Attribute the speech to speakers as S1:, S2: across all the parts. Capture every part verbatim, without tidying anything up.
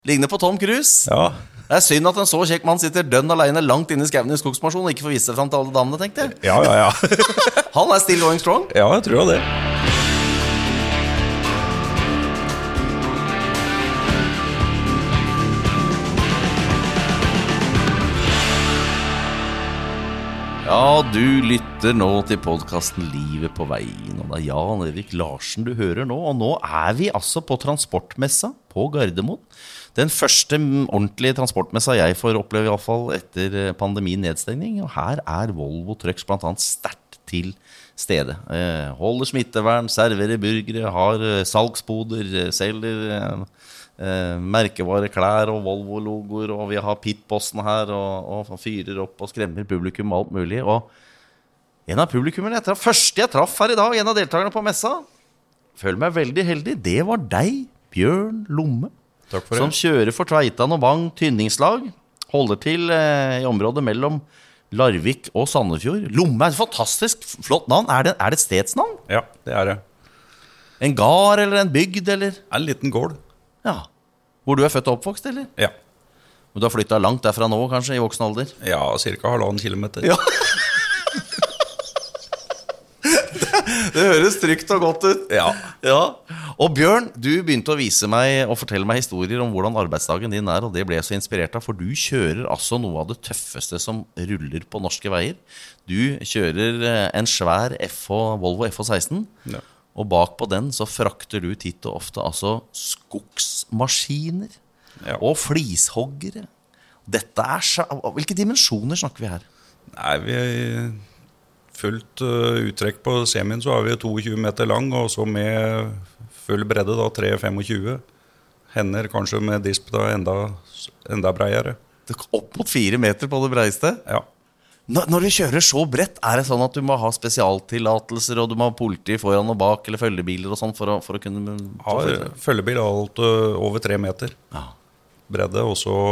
S1: Ligner på Tom Cruise.
S2: Ja.
S1: Det er synd at en så kjekk mann sitter dønn alene langt inne i skauen i skogsmasjon og ikke får vise seg frem til alle damene, tenkte jeg.
S2: Ja, ja, ja.
S1: Han er still going strong.
S2: Ja, jeg tror det.
S1: Ja, du lytter nå til podcasten Livet på veien. Og det er Jan Erik Larsen du hører nå. Og nå er vi altså på transportmessa på Gardermoen. Den første ordentlige transportmessa jeg får oppleve i hvert fall etter pandemien nedstengning. Og her er Volvo Trucks blant annet sterkt til stede. Eh, holder smittevern, serverer burgere, har salgsboder, selger eh, merkevare klær og Volvo-logoer, og vi har pitbossen her og, og fyrer opp og skremmer publikum og alt mulig. Og en av publikummene jeg traff, første jeg traff her i dag, en av deltakerne på messa, føler meg veldig heldig, det var deg, Bjørn Lomme.
S2: Takk for det.
S1: Som kjører for Tveitan og Vang tynningslag, holder til eh, i området mellom Larvik og Sandefjord. Lomme er et fantastisk flott navn. Er det, er det et stedsnavn?
S2: Ja, det er det.
S1: En gard eller en bygd, eller?
S2: En liten gård.
S1: Ja. Hvor du er født og oppvokst, eller?
S2: Ja.
S1: Men du har flyttet langt derfra nå, kanskje, i voksen alder?
S2: Ja, cirka halvannen kilometer.
S1: Ja. Det høres trygt og godt ut.
S2: Ja.
S1: Ja. Og Bjørn, du begynte å vise meg og fortelle meg historier om hvordan arbeidsdagen din er, og det ble jeg så inspirert av, for du kjører altså noe av det tøffeste som ruller på norske veier. Du kjører en svær F H, Volvo F H seksten,
S2: Ja.
S1: og bak på den så frakter du titt og ofte altså skogsmaskiner
S2: Ja.
S1: og flishoggere. Dette er, sja- hvilke dimensjoner snakker vi her?
S2: Nei, vi er fullt uh, uttrekk på semien, så har vi tjueto meter lang, og så med full bredde da, tre komma tjuefem. Hender kanskje med disp da enda, enda breiere.
S1: Det er opp mot fire meter på det breiste.
S2: Ja.
S1: Når, når du kjører så bredt, er det sånn at du må ha spesialtillatelser, og du må ha politi foran og bak, eller følgebiler og sånn, for å, for å kunne...
S2: Har følgebil alt uh, over tre meter
S1: Ja.
S2: bredde, og så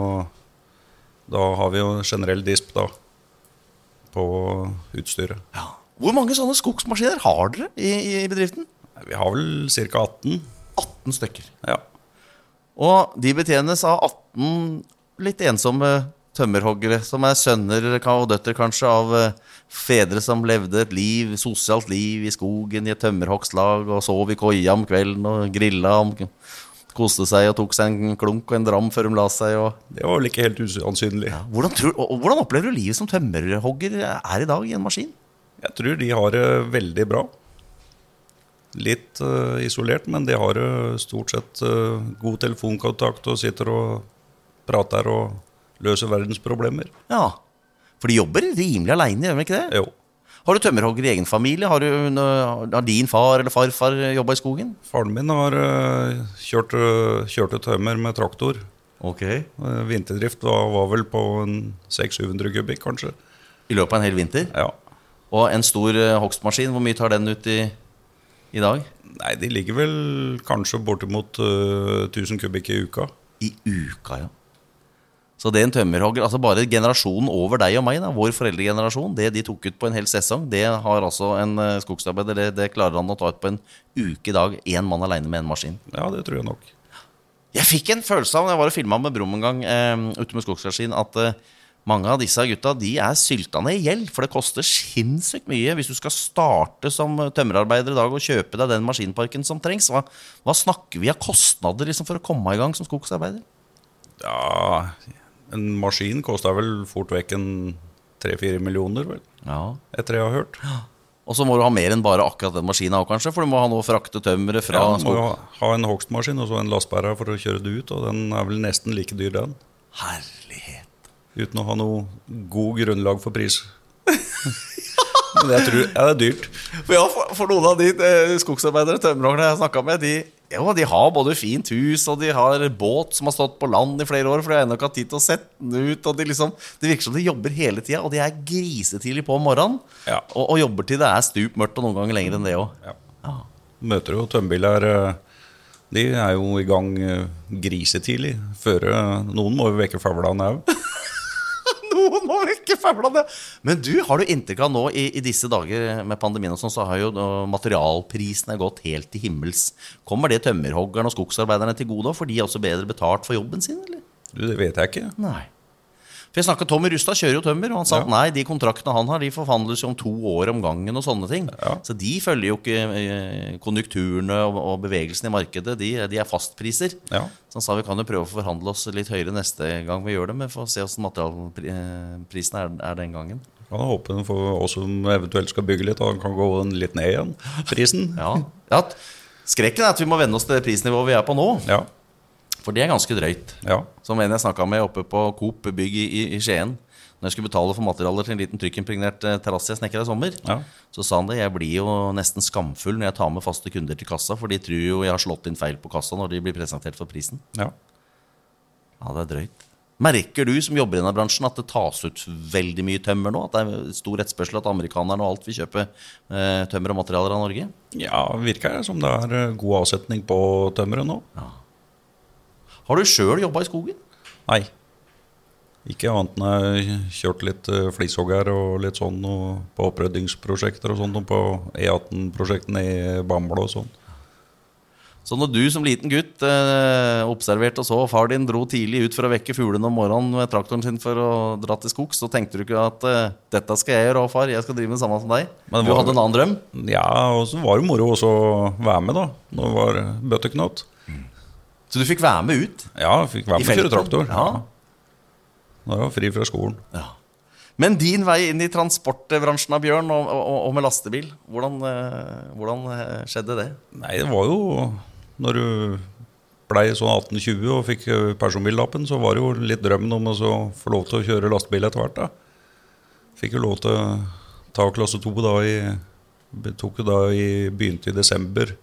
S2: da har vi jo generell disp da, på utstyret.
S1: Ja. Hvor mange sånne skogsmaskiner har dere i, i bedriften?
S2: Vi har vel cirka atten.
S1: atten stykker.
S2: Ja.
S1: Og de betjenes av atten litt ensomme tømmerhoggere, som er sønner og døtter kanskje av eh, fedre som levde et liv, sosialt liv i skogen i et tømmerhoggslag, og sov i koia om kvelden og grilla, om, koste seg og tok seg en klunk og en dram før de la seg. Og...
S2: Det var vel ikke helt usannsynlig.
S1: Ja. Hvordan, tror, og, og hvordan opplever du livet som tømmerhogger er i dag i en maskin?
S2: Jeg tror de har det veldig bra. Litt uh, isolert, men de har uh, stort sett uh, god telefonkontakt og sitter og prater og løser verdens problemer.
S1: Ja, for de jobber rimelig alene, gjør de ikke det?
S2: Jo.
S1: Har du tømmerhogger i egen familie? Har, du, har din far eller farfar jobbet i skogen?
S2: Faren min har uh, kjørt, uh, kjørt et tømmer med traktor.
S1: Ok.
S2: Uh, vinterdrift var, var vel på en seks til syv hundre kubikk, kanskje.
S1: I løpet av en hel vinter?
S2: Ja.
S1: Og en stor uh, hogstmaskin, hvor mye tar den ut i, i dag?
S2: Nei, de ligger vel kanskje bortimot uh, tusen kubikk i uka.
S1: I uka, ja. Så det en tømmerhogger, altså bare generasjonen over deg og meg, da, vår foreldregenerasjon, det de tok ut på en hel sesong, det har altså en uh, skogsarbeider, det, det klarer han å ta ut på en uke i dag, en mann alene med en maskin.
S2: Ja, det tror jeg nok.
S1: Jeg fikk en følelse av, når jeg var og filmet med Brom en gang, eh, ute med skogsmaskin, at eh, mange av disse gutta, de er sylta ned i gjeld, for det koster sinnssykt mye hvis du skal starte som tømmerarbeider i dag og kjøpe deg den maskinparken som trengs. Hva, hva snakker vi av kostnader liksom, for å komme i gang som skogsarbeider?
S2: Ja, en maskin kostet vel fort vekk en tre-fire millioner, vel,
S1: Ja.
S2: etter jeg har hørt.
S1: Og så må du ha mer enn bare akkurat den maskinen også, kanskje, for du må ha noe å frakte tømmeret fra
S2: Ja, du må
S1: skog.
S2: jo ha en hogstmaskin og så en lastbærer for å kjøre det ut, og den er vel nesten like dyr den,
S1: Herlighet.
S2: uten å ha noe god grunnlag for pris. Men jeg tror, ja, det er dyrt.
S1: For, ja, for, for noen av de eh, skogsarbeidere, tømmerhoggerne jeg har snakket med, de, ja, de har både fint hus, og de har båt som har stått på land i flere år, for de har ennå ikke hatt tid til å sette den ut, og de liksom, det virker som de jobber hele tiden, og de er grisetidlig på morgenen,
S2: Ja.
S1: og, og jobber til det er stup mørkt, og noen ganger lenger enn det også.
S2: Ja.
S1: Ja.
S2: Møter jo tømmerbiler, eh, de er jo i gang eh, grisetidlig, før eh, noen må jo vekke favlene også.
S1: noen må vekke faulene. Men du, har du inntrykk av nå i, i disse dager med pandemien og sånn, så har jo nå materialprisene gått helt til himmels. Kommer det tømmerhoggerne og skogsarbeiderne til gode, for de er også bedre betalt for jobben sin, eller?
S2: Du, det vet jeg ikke.
S1: Nei. For jeg snakket, Tommy Rustad kjører jo tømmer, og han sa at
S2: Ja.
S1: nei, de kontraktene han har, de forhandles jo om to år om gangen og sånne ting.
S2: Ja.
S1: Så de følger jo ikke eh, konjunkturene og, og bevegelsen i markedet, de, de er fastpriser.
S2: Ja.
S1: Så han sa vi kan jo prøve å forhandle oss litt høyere neste gang vi gjør det, men for å se hvordan materialprisen er, er den gangen.
S2: Kan jeg håpe for oss som eventuelt skal bygge litt, og kan gå litt ned igjen, prisen.
S1: Ja, ja. Skrekken er at vi må vende oss til det prisnivået vi er på nå,
S2: Ja.
S1: for det er ganske drøyt.
S2: Ja.
S1: Som en jeg snakket med oppe på Coop bygg i, i Skien, når jeg skulle betale for materialer til en liten trykkimpregnert eh, terrasse jeg snekret i sommer,
S2: Ja.
S1: så sa han det, jeg blir jo nesten skamfull når jeg tar med faste kunder til kassa, for de tror jo jeg har slått inn feil på kassa når de blir presentert for prisen.
S2: Ja.
S1: Ja, det er drøyt. Merker du som jobber i denne bransjen at det tas ut veldig mye tømmer nå? At det er stor etterspørsel at amerikanerne og alt vil kjøpe eh, tømmer og materialer av Norge?
S2: Ja, virker det som det er eh, god avsetning på tømmeret nå?
S1: Har du selv jobbet i skogen?
S2: Nei. Ikke annet enn jeg kjørt litt eh, flishogger og litt sånn og på oppryddingsprosjekter og sånt, og på E atten-prosjektene i Bamble og sånn.
S1: Så når du som liten gutt eh, observerte og så far din dro tidlig ut for å vekke fuglene om morgenen med traktoren sin for å dra til skogs, så tenkte du ikke at eh, dette skal jeg gjøre, og far, jeg skal drive med det samme som deg?
S2: Men
S1: Du
S2: var-
S1: hadde en annen drøm?
S2: Ja, og så var det moro også å være med da, når det var bøtteknott.
S1: Så du fikk være med ut?
S2: Ja, jeg fikk være
S1: I
S2: med å kjøre
S1: felten?
S2: traktor.
S1: Ja.
S2: Når jeg var fri fra skolen.
S1: Ja. Men din vei inn i transportbransjen av Bjørn og, og, og med lastebil, hvordan, eh, hvordan eh, skjedde det?
S2: Nei, det var jo, når du ble sånn atten tjue og fikk eh, personbillappen, så var det jo litt drømmen om å så få lov til å kjøre lastebil etter hvert da. Fikk jo lov til å ta klasse to da i, tok jo da i, begynte i desember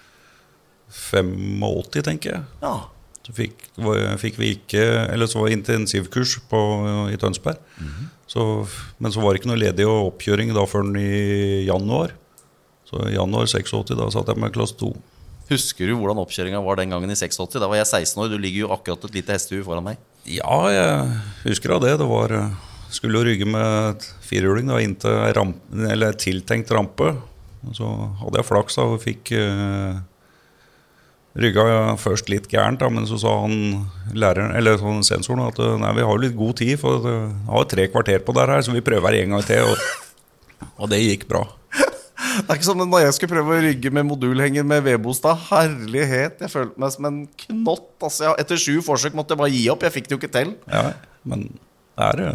S2: åttifem, tenker jeg.
S1: Ja.
S2: Så fikk, var- fikk vi ikke, eller så var det intensivkurs på, i Tønsberg. så, men så var det ikke noe ledig oppkjøring da før i januar. Så i januar åttiseks, da satt jeg med klasse to.
S1: Husker du hvordan oppkjøringen var den gangen i åttiseks? Da var jeg seksten år, du ligger jo akkurat et lite hestehue foran meg.
S2: Ja, jeg husker av det. Det var, skulle jo rygge med et firehjuling da, inn til ei ramp, eller tiltenkt rampe. Og så hadde jeg flaks da, og fikk eh, rygga først litt gærent, da, men så sa han læreren, eller sånn sensoren at nei, vi har jo litt god tid, for vi har tre kvarter på det her, så vi prøver en gang til, og, og det gikk bra.
S1: Det er ikke som når jeg skulle prøve å rygge med modulhenger med Vebostad. Herlighet, jeg følte meg som en knott. Altså, jeg, etter sju forsøk måtte jeg bare gi opp, jeg fikk det jo ikke til.
S2: Ja, men det er,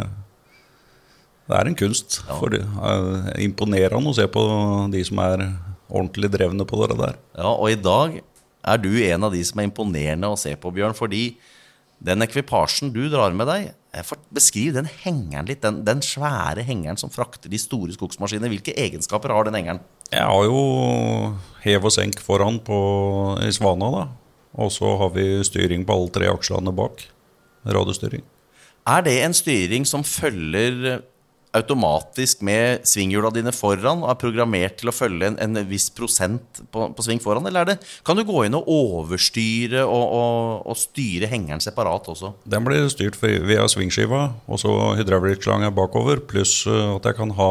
S2: det er en kunst. For det er imponerende å se på de som er ordentlig drevne på det der.
S1: Ja, og i dag er du en av de som er imponerende å se på, Bjørn, fordi den ekvipasjen du drar med deg, jeg får beskrive den hengeren litt, den, den svære hengeren som frakter de store skogsmaskiner. Hvilke egenskaper har den hengeren?
S2: Jeg har jo hev og senk foran på, i Svana da, og så har vi styring på alle tre akslene bak, radiostyring.
S1: Er det en styring som følger automatisk med svinghjula dine foran og er programmert til å følge en, en viss prosent på, på sving foran, eller er det, kan du gå inn og overstyre og, og, og styre hengeren separat også?
S2: Den blir styrt via svingskiva, og så hydraulikkslange bakover, pluss at jeg kan ha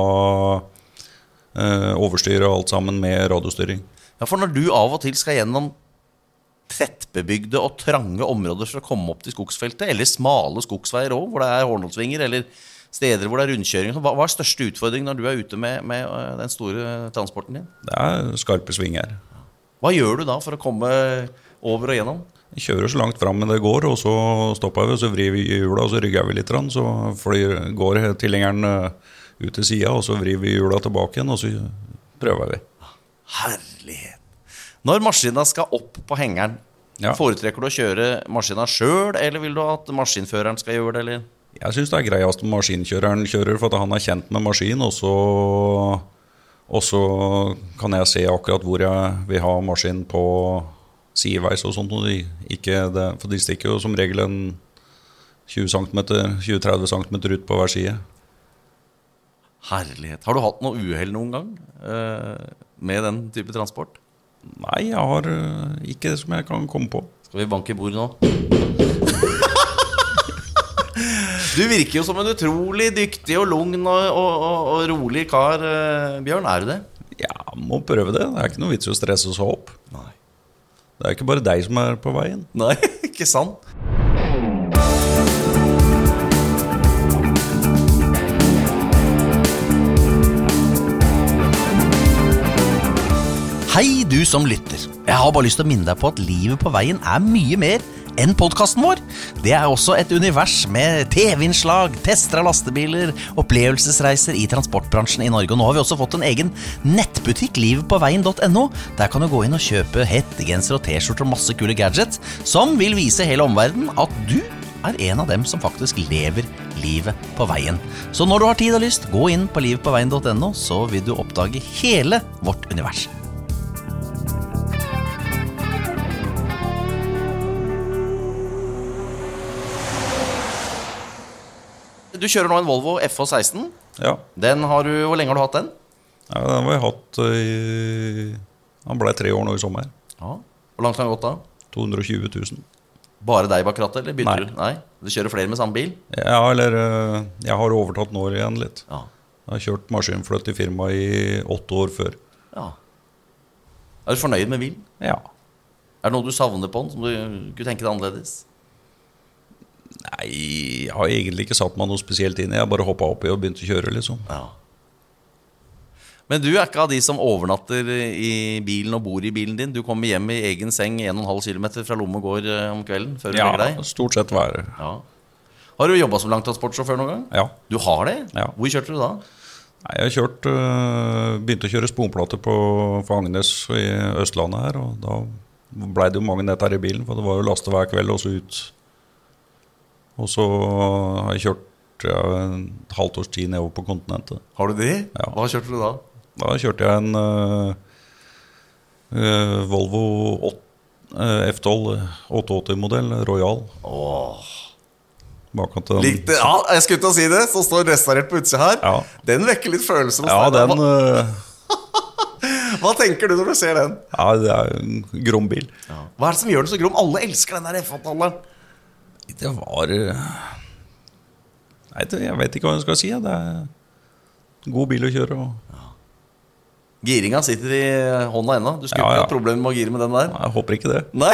S2: eh, overstyre alt sammen med radiostyring.
S1: Ja, for når du av og til skal gjennom tettbebygde og trange områder for å komme opp til skogsfeltet, eller smale skogsveier også, hvor det er hårnålsvinger, eller steder hvor det er rundkjøring, hva, hva er største utfordring når du er ute med, med den store transporten din?
S2: Det er skarpe svinger.
S1: Hva gjør du da for å komme over og gjennom?
S2: Jeg kjører så langt frem med det går, og så stopper vi, og så vrir vi hjula, og så rygger vi litt, så flyr, går tilhengeren ut til siden, og så vrir vi hjula tilbake igjen, og så prøver vi.
S1: Herlighet! Når maskinen skal opp på hengeren,
S2: Ja.
S1: foretrekker du å kjøre maskinen selv, eller vil du at maskinføreren skal gjøre det, eller?
S2: Jeg synes det er greiest om maskinkjøreren kjører, for at han er kjent med maskin, og så, og så kan jeg se akkurat hvor jeg vil ha maskin på sideveis og sånt, og de, ikke det, for de stikker jo som regel en tjue til tretti centimeter ut på hver side.
S1: Herlighet. Har du hatt noe uheld noen gang eh, med den type transport?
S2: Nei, jeg har eh, ikke det som jeg kan komme på.
S1: Skal vi banke i bordet nå? Du virker jo som en utrolig dyktig og lugn og, og, og, og rolig kar, Bjørn. Er du det?
S2: Ja, må prøve det. Det er ikke noe vits i å stresse så opp.
S1: Nei.
S2: Det er ikke bare deg som er på veien.
S1: Nei, ikke sant? Hei, du som lytter. Jeg har bare lyst til å minne deg på at livet på veien er mye mer enn podcasten vår. Det er også et univers med T V-innslag, tester av lastebiler, opplevelsesreiser i transportbransjen i Norge. Og nå har vi også fått en egen nettbutikk, livet på veien punktum no. Der kan du gå inn og kjøpe hettegenser og t-skjorter og masse kule gadgets, som vil vise hele omverdenen at du er en av dem som faktisk lever livet på veien. Så når du har tid og lyst, gå inn på livet på veien punktum no, så vil du oppdage hele vårt univers. Du kjører nå en Volvo F H seksten.
S2: Ja.
S1: Den har du, hvor lenge har du hatt den?
S2: Ja, den har jeg hatt i... Han ble tre år nå i sommer.
S1: Ja. Hvor langt har den gått da?
S2: to hundre og tjue tusen.
S1: Bare deg bak rattet, eller bytter
S2: Nei.
S1: du? Nei. Du kjører flere med samme bil?
S2: Ja, eller jeg har overtatt nå igjen litt.
S1: Ja.
S2: Jeg har kjørt maskinfløtt i firma i åtte år før.
S1: Ja. Er du fornøyd med bilen?
S2: Ja.
S1: Er det noe du savner på den, som du kunne tenke deg annerledes?
S2: Nei, jeg har egentlig ikke satt meg noe spesielt inn. Jeg har bare hoppet opp i og begynt å kjøre, liksom.
S1: Ja. Men du er ikke av de som overnatter i bilen og bor i bilen din. Du kommer hjem i egen seng en og en halv kilometer fra Lomme gård om kvelden før du
S2: Ja,
S1: legger deg?
S2: stort sett hver.
S1: Ja. Har du jobbet som langtransportsjåfør noen gang?
S2: Ja.
S1: Du har det?
S2: Ja.
S1: Hvor kjørte du da?
S2: Nei, jeg har kjørt, øh, begynte å kjøre sponplater på Fagnes i Østlandet her, og da ble det jo mange netter i bilen, for det var jo laste hver kveld og så ut. Og så har jeg kjørt ja, en halvt års tid nedover på kontinentet.
S1: Har du det?
S2: Ja.
S1: Hva kjørte du da?
S2: Da kjørte jeg en uh, uh, Volvo uh, F tolv åtteogåtti-modell Royal.
S1: Åh.
S2: Til
S1: Likte, ja, jeg skulle til å si det. Så står restaurert på utsida her.
S2: Ja.
S1: Den vekker litt følelser hos
S2: Ja,
S1: deg.
S2: den uh,
S1: Hva tenker du når du ser den?
S2: Ja, det er en grom bil.
S1: Ja. Hva er det som gjør den så grom? Alle elsker den der F åtte-alderen.
S2: Det var uh, Nei, det, jeg vet ikke hva jeg skal si. Det er en god bil å kjøre. Og...
S1: Ja. Giringa sitter i hånda ennå. Du skulle
S2: Ja,
S1: ikke
S2: ja.
S1: ha problemer med å gire med den der.
S2: Nei, jeg håper ikke det.
S1: Nei.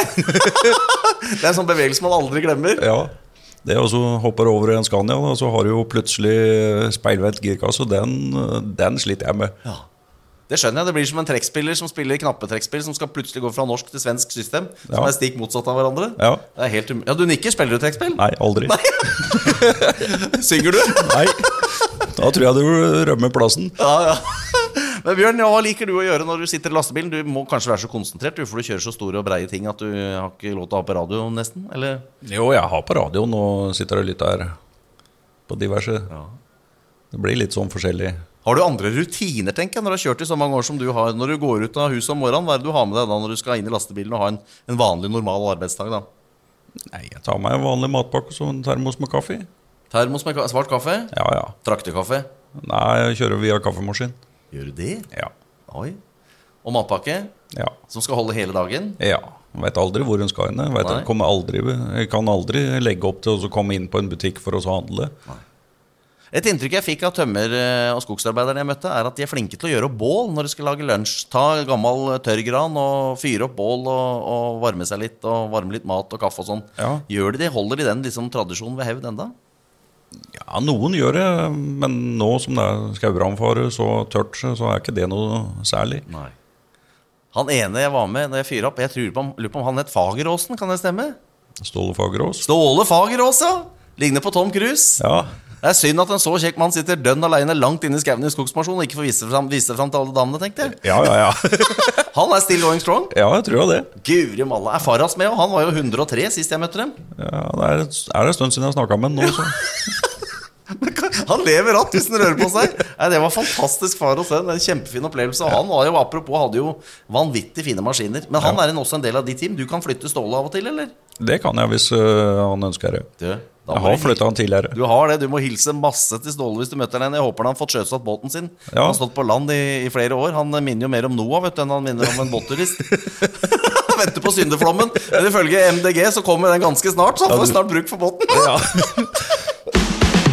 S1: Det er en sånn bevegelse man aldri glemmer.
S2: Ja, det også hopper over i en Scania, og så har du jo plutselig speilvendt girkasse, og den, den sliter jeg med.
S1: Ja. Det skjønner jeg. Det blir som en trekkspiller som spiller knappetrekkspill, som skal plutselig gå fra norsk til svensk system, som
S2: Ja.
S1: er stikk motsatt av hverandre.
S2: Ja.
S1: Det er helt um... Ja, du nikker. Spiller du trekkspill?
S2: Nei, aldri.
S1: Nei. Synger du?
S2: Nei. Da tror jeg du rømmer plassen.
S1: Ja, ja. Men Bjørn, ja, hva liker du å gjøre når du sitter i lastebilen? Du må kanskje være så konsentrert, du, for du kjører så store og breie ting at du har ikke lov til å ha på radio nesten, eller?
S2: Jo, jeg har på radioen og sitter og lytter på diverse.
S1: Ja.
S2: Det blir litt sånn forskjellig.
S1: Har du andre rutiner, tenker jeg, når du har kjørt i så mange år som du har? Når du går ut av huset om morgenen, hva er det du har med deg da når du skal inn i lastebilen og ha en, en vanlig, normal arbeidsdag da?
S2: Nei, jeg tar meg en vanlig matpakke og så en termos med kaffe.
S1: Termos med ka- svart kaffe?
S2: Ja, ja.
S1: Traktekaffe?
S2: Nei, jeg kjører via kaffemaskin.
S1: Gjør du det?
S2: Ja.
S1: Oi. Og matpakke,
S2: Ja.
S1: som skal holde hele dagen?
S2: Ja. Jeg vet aldri hvor hun skal inn. Jeg, vet,
S1: Nei.
S2: jeg, kommer aldri, jeg kan aldri legge opp til å komme inn på en butikk for å så handle.
S1: Nei. Et inntrykk jeg fikk av tømmer- og skogsarbeiderne jeg møtte, er at de er flinke til å gjøre opp bål når de skal lage lunsj. Ta gammel tørrgran og fyre opp bål og, og varme seg litt, og varme litt mat og kaffe og sånn.
S2: Ja.
S1: Gjør de det? Holder de den liksom, tradisjonen ved hevd enda?
S2: Ja, noen gjør det, men nå som det er skaubrannfare så tørt, så er ikke det noe særlig.
S1: Nei. Han ene jeg var med når jeg fyrer opp, jeg tror på, lurer på om han het Fageråsen, kan det stemme?
S2: Ståle Fagerås.
S1: Ståle Fagerås, ja! Ligner på Tom Cruise.
S2: Ja,
S1: Det er synd at en så kjekk mann sitter dønn alene langt inne i skauen i skogsmasjon og ikke får vise fram, vise fram til alle damene, tenkte jeg.
S2: ja, ja. Ja,
S1: Han er still going strong.
S2: ja jeg tror det.
S1: Guri malla. Er Faras med, og han var jo hundre og tre sist jeg møtte dem.
S2: Ja, det er, er det en stund siden jeg snakket med ham nå, så.
S1: Han lever ratt hvis han rører på seg. Nei, det var fantastisk, far og sønn. En kjempefin opplevelse. Og han var jo, apropos, hadde jo vanvittig fine maskiner. Men han
S2: Ja.
S1: er en, også en del av de team. Du kan flytte Ståle av og til, eller?
S2: Det kan jeg hvis øh, han ønsker det.
S1: Du, da
S2: Jeg
S1: må
S2: har
S1: du
S2: flyttet han tidligere.
S1: Du har det, du må hilse masse til Ståle hvis du møter den. Jeg håper han har fått sjøsatt båten sin.
S2: Ja.
S1: Han har stått på land i, i flere år. Han minner jo mer om Noah, vet du, enn han minner om en båtturist. Venter på syndeflommen. Men ifølge M D G så kommer den ganske snart, så han
S2: Ja,
S1: får
S2: du-
S1: snart bruk for båten.
S2: Ja.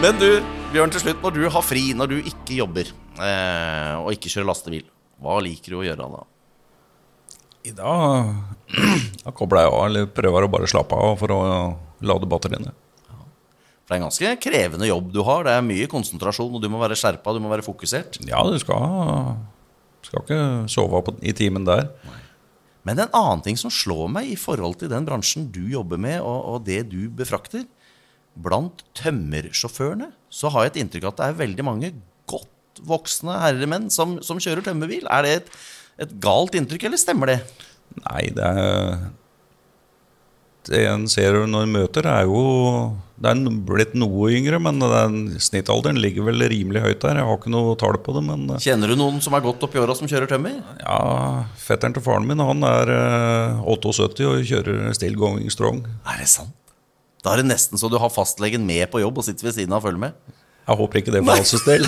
S1: Men du, Bjørn, til slutt, når du har fri, når du ikke jobber eh, og ikke kjører lastebil, hva liker du å gjøre da?
S2: I dag da kobler jeg av, eller prøver å bare slappe av for å lade batteriene.
S1: For det er en ganske krevende jobb du har. Det er mye konsentrasjon, og du må være skjerpet, du må være fokusert.
S2: Ja, du skal, skal ikke sove på, i timen der.
S1: Nei. Men en annen ting som slår meg i forhold til den bransjen du jobber med, og, og det du befrakter, blant tømmersjåførene, så har jeg et inntrykk av at det er veldig mange godt voksne herremenn som, som kjører tømmerbil. Er det et, et galt inntrykk, eller stemmer det?
S2: Nei, det er... Det en ser når en møter er jo... Det er blitt noe yngre, men den snittalderen ligger vel rimelig høyt der. Jeg har ikke noe tall på det, men...
S1: Kjenner du noen som er godt opp i året som kjører tømmer?
S2: Ja, fetteren til faren min, han er syttiåtte og kjører still going strong.
S1: Er det sant? Da er det nesten så du har fastlegen med på jobb og sitter ved siden av og følger med.
S2: Jeg håper ikke det for hans del.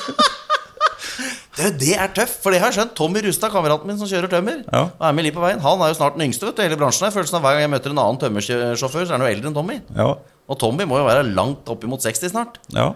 S1: det, det er tøft, for det har jeg skjønt. Tommy Rustad, kameraten min som kjører tømmer,
S2: ja.
S1: og er med litt på veien. Han er jo snart den yngste, vet du, hele bransjen. Jeg følelsen av hver gang jeg møter en annen tømmersjåfør, så er han jo eldre enn Tommy.
S2: Ja.
S1: Og Tommy må jo være langt opp imot seksti snart.
S2: Ja.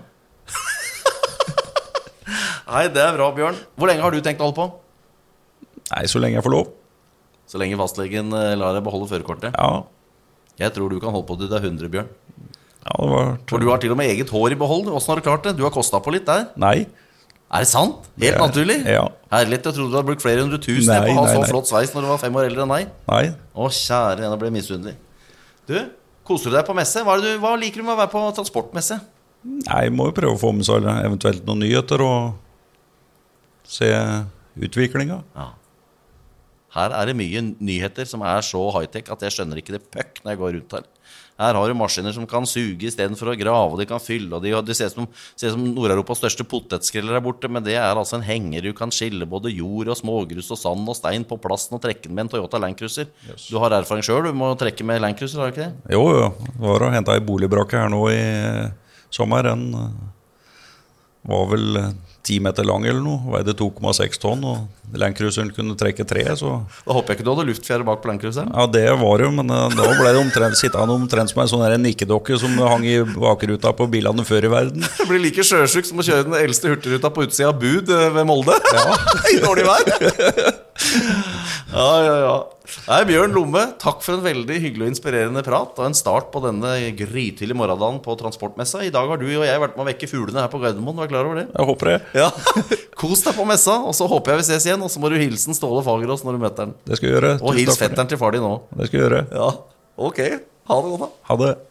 S1: Nei, det er bra, Bjørn. Hvor lenge har du tenkt å holde på?
S2: Nei, så lenge jeg får lov.
S1: Så lenge fastlegen lar deg beholde førerkortet?
S2: Ja.
S1: Jeg tror du kan holde på til det er hundre, Bjørn.
S2: Ja, det var...
S1: For du har til og med eget hår i behold. Hvordan har du klart det? Du har kostet på litt der.
S2: Nei.
S1: Er det sant? Helt
S2: det er,
S1: naturlig?
S2: Ja.
S1: Herlig, jeg trodde du hadde brukt flere hundre tusen
S2: nei,
S1: på å ha
S2: nei,
S1: så
S2: nei.
S1: flott sveis når du var fem år eldre enn meg.
S2: Nei.
S1: Å, kjære, jeg ble misunnelig. Du, koser du deg på messe? Hva, er det du, hva liker du med å være på transportmesse?
S2: Nei, jeg må jo prøve å få med seg eventuelt noen nyheter og se utviklingen.
S1: Ja. Her er det mye nyheter som er så high-tech at jeg skjønner ikke det pøkk når jeg går rundt her. Her har du maskiner som kan suge i stedet for å grave, og de kan fylle, og de, det ser ut som, ser som Nord-Europas største potetskreller der borte, men det er altså en henger. Du kan skille både jord og smågrus og sand og stein på plassen og trekke den med en Toyota Land Cruiser. Yes. Du har erfaring selv, du må trekke med Land Cruiser, har du ikke det?
S2: Jo, jo. Det var å hente i boligbrakke her nå i sommer. Den var vel ti meter lang eller noe, veide to komma seks tonn, og Land Cruiseren kunne trekke tre, så...
S1: Da håper jeg ikke du hadde luftfjære bak på Land Cruiseren.
S2: Ja, det var jo, men da ble det omtrent, sittende omtrent som en sånn her nikkedokke som hang i bakruta på bilene før i verden.
S1: Det blir like sjøsyk som å kjøre den eldste hurtigruta på utsida av Bud ved Molde. Ja. I dårlig vær. Ja, ja, ja. Nei, Bjørn Lomme, takk for en veldig hyggelig og inspirerende prat og en start på denne grytidlige morgendagen på transportmessa. I dag har du og jeg vært med å vekke fuglene her på Gardermoen, du er klar over det?
S2: Jeg håper det.
S1: Ja. Kos deg på messa, og så håper jeg vi ses igjen, og så må du hilsen Ståle Fagerås når du møter den.
S2: Det skal jeg gjøre.
S1: Og hils fetteren til far din nå.
S2: Det skal jeg gjøre.
S1: Ja, ok. Ha det godt da.
S2: Ha det.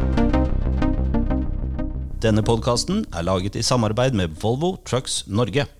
S3: Denne podcasten er laget i samarbeid med Volvo Trucks Norge.